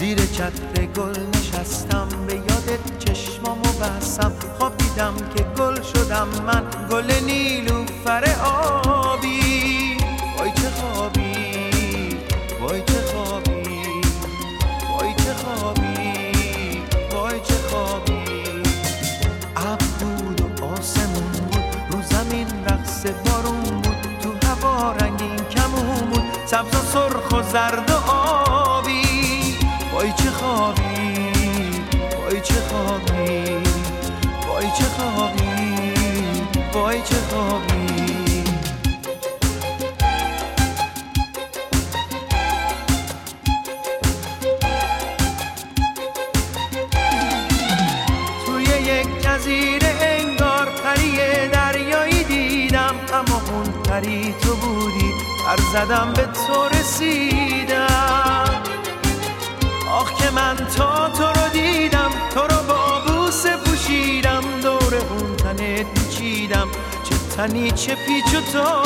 زیر چتر گل نشستم، به یادت چشمامو بستم، خواب دیدم که گل شدم من، گل نیلوفر آبی. وای چه خوابی، وای چه خوابی، وای چه خوابی، وای چه خوابی. ابر بود و آسمون بود، رو زمین رقص بارون بود، تو هوا رنگین کمون بود، سبز و سرخ و زرد و آبی. وای چه خوابی، وای چه خوابی، وای چه خوابی، وای چه خوابی. توی یک جزیره انگار پری دریایی دیدم، اما اون پری تو بودی، پر زدم به تو رسیدم. آخ که من تا تو رو دیدم، تو رو با بوسه پوشیدم، دور اون تنت میچیدم، چه تنی چه پیچ و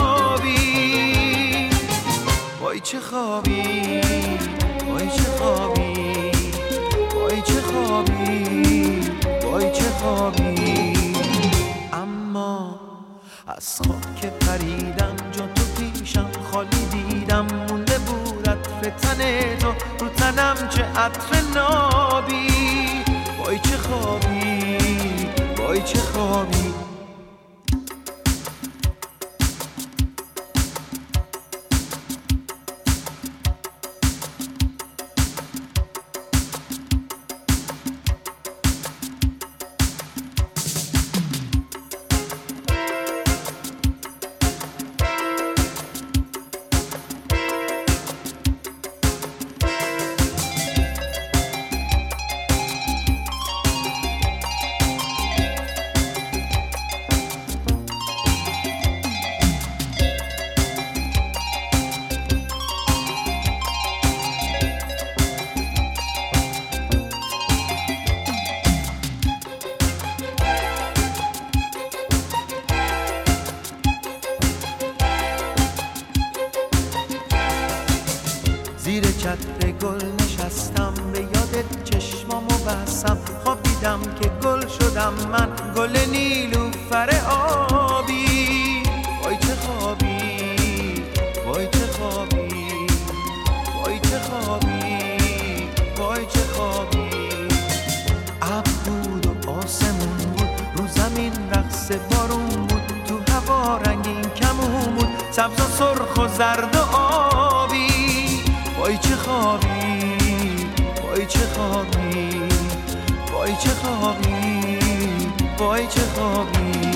تابی. وای چه خوابی، وای چه خوابی، وای چه خوابی، وای چه خوابی. اما از خواب که پریدم، جا تو پیشم خالی دیدم، مونده بود عطر تن تو، رو تنم چه عطر نابی. وای چه خوابی، وای چه خوابی. زیر چتر گل نشستم، به یادت چشمامو بستم، خواب دیدم که گل شدم من، گل نیلوفر آبی. وای چه خوابی، وای چه خوابی، وای چه خوابی، وای چه خوابی. ابر بود و آسمون بود، رو زمین رقص بارون بود، تو هوا رنگین کمون بود، سبز و سرخ و زرد و آبی. وای چه خوابی، وای چه خوابی، وای چه خوابی، وای چه خوابی.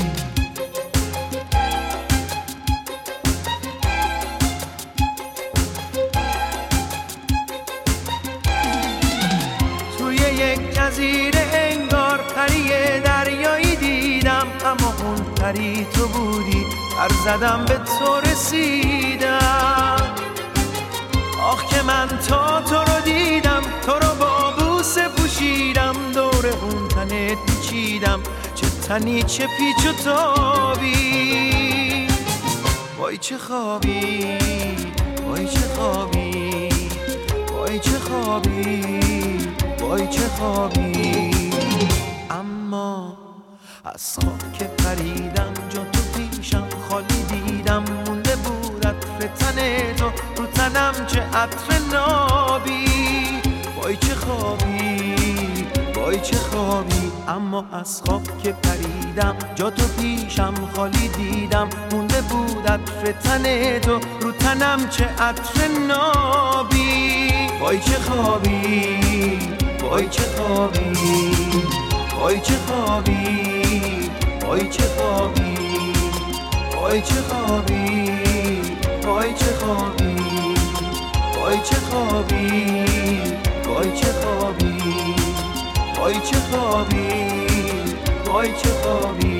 توی یک جزیره انگار پری دریایی دیدم، اما اون پری تو بودی، پر زدم به تو رسیدم. آخ که من تا تو رو دیدم، تو رو با بوسه پوشیدم، دور اون تنت میچیدم، چه تنی چه پیچ و تابی. وای چه خوابی، وای چه خوابی، وای چه خوابی، وای چه خوابی. اما از خواب که پریدم، جا تو پیشم خالی دیدم، مونده بود عطر تن تو، رو تنم چه عطر نابی. وای چه خوابی، وای چه خوابی. اما از خواب که پریدم، جا تو پیشم خالی دیدم، مونده بود عطر تن تو، رو تنم چه عطر نابی. وای چه خوابی، وای چه خوابی، وای چه خوابی، وای چه خوابی، وای چه خوابی، وای چه خوابی، وای چه خوابی، وای چه خوابی، وای چه خوابی، وای چه خوابی.